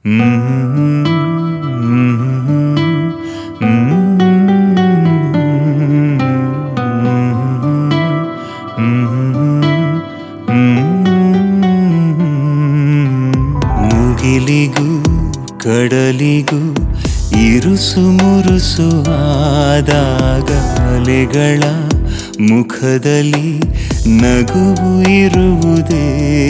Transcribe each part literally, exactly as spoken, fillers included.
ಮುಗಿಲಿಗೂ ಕಡಲಿಗೂ ಇರುಸು ಮುರುಸು ಆದಾಗ ಅಲೆಗಳ ಮುಖದಲ್ಲಿ ನಗುವು ಇರುವುದೇ.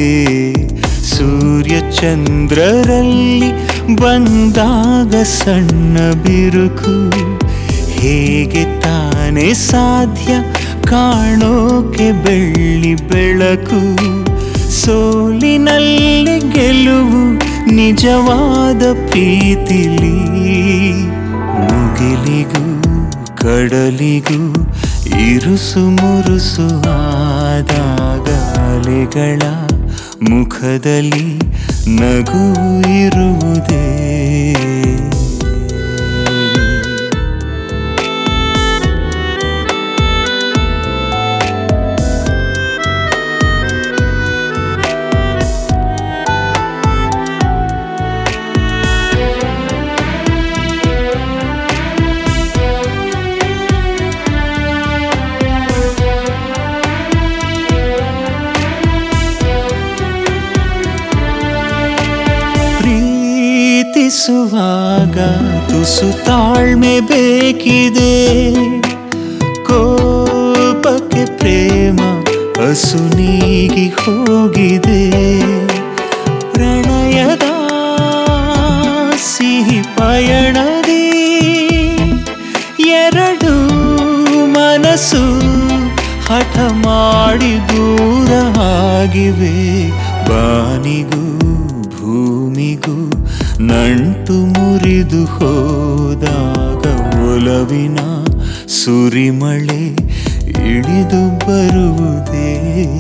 ಸೂರ್ಯ ಚಂದ್ರರಲ್ಲಿ ಬಂದಾಗ ಸಣ್ಣ ಬಿರುಕು ಹೇಗೆ ತಾನೇ ಸಾಧ್ಯ ಕಾಣೋಕೆ ಬೆಳ್ಳಿ ಬೆಳಕು. ಸೋಲಿನಲ್ಲಿ ಗೆಲುವು ನಿಜವಾದ ಪ್ರೀತಿಲಿ. ಮುಗಿಲಿಗೂ ಕಡಲಿಗೂ ಇರುಸು ಮುರುಸು ಆದಾಗ ಅಲೆಗಳ ಮುಖದಲ್ಲಿ ನಗು ಇರುವುದೇ. ಪ್ರೀತಿಸುವಾಗ ತುಸು ತಾಳ್ಮೆ ಬೇಕಿದೆ. ಕೋಪಕ್ಕೆ ಪ್ರೇಮ ಅಸುನೀಗಿ ಹೋಗಿದೆ. ಪ್ರಣಯದ ಸಿಹಿ ಪಯಣದಿ ಎರಡು ಮನಸ್ಸು ಹಠ ಮಾಡಿ ದೂರ ಆಗಿವೆ. ಬಾನಿಗೂ ಭೂಮಿಗೂ ನಂಟು ಮುರಿದು ಹೋದಾಗ ಒಲವಿನ ಸುರಿಮಳೆ ಇಳಿದು ಬರುವುದೇ.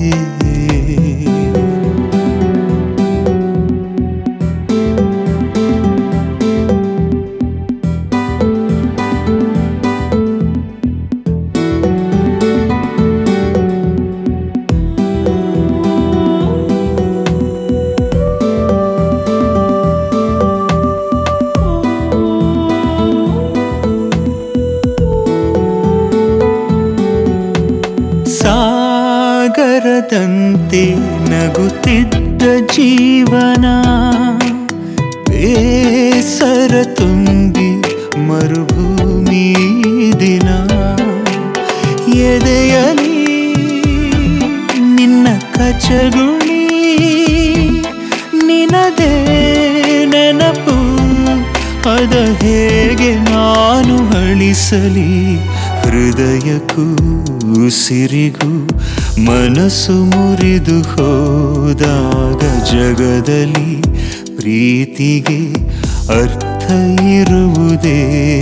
ಸಾಗರದಂತೆ ನಗುತ್ತಿದ್ದ ಜೀವನ ಬೇಸರ ತುಂಬಿ ಮರುಭೂಮಿ ದಿನ. ಎದೆಯಲಿ ನಿನ್ನ ಕಚಗುಳಿ ನಿನದೇ ನೆನಪು ಅದ ಹೇಗೆ ನಾನು ಅಳಿಸಲಿ. ಹೃದಯಕ್ಕೂ ಉಸಿರಿಗೂ ಮನಸ್ಸು ಮುರಿದು ಹೋದಾಗ ಜಗದಲ್ಲಿ ಪ್ರೀತಿಗೆ ಅರ್ಥ ಇರುವುದೇ.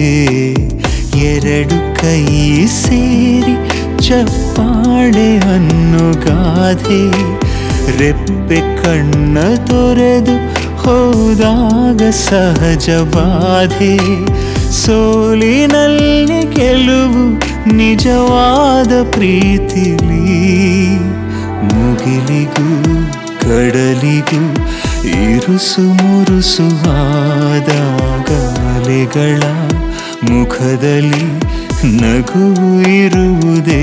ಎರಡು ಕೈ ಸೇರಿ ಚಪ್ಪಾಳೆ ಅನ್ನೋ ಗಾದೆ ರೆಪ್ಪೆ ಕಣ್ಣ ತೊರೆದು ಹೋದಾಗ ಸಹಜ ಬಾಧೆ. ಸೋಲಿನಲ್ಲಿ ಗೆಲುವು ನಿಜವಾದ ಪ್ರೀತಿಲಿ. ಮುಗಿಲಿಗೂ ಕಡಲಿಗೂ ಇರುಸು ಮುರುಸು ಆದಾಗ ಅಲೆಗಳ ಮುಖದಲ್ಲಿ ನಗು ಇರುವುದೇ.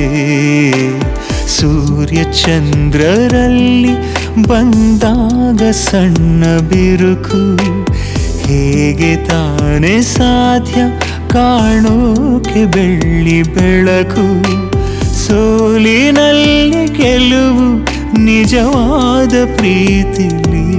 ಸೂರ್ಯ ಚಂದ್ರರಲ್ಲಿ ಬಂದಾಗ ಸಣ್ಣ ಬಿರುಕು ಹೇಗೆ ತಾನೇ ಸಾಧ್ಯ ಕಾಣೋಕೆ ಬೆಳ್ಳಿ ಬೆಳಕು. ಸೋಲಿನಲ್ಲಿ ಗೆಲುವು ನಿಜವಾದ ಪ್ರೀತಿಲಿ.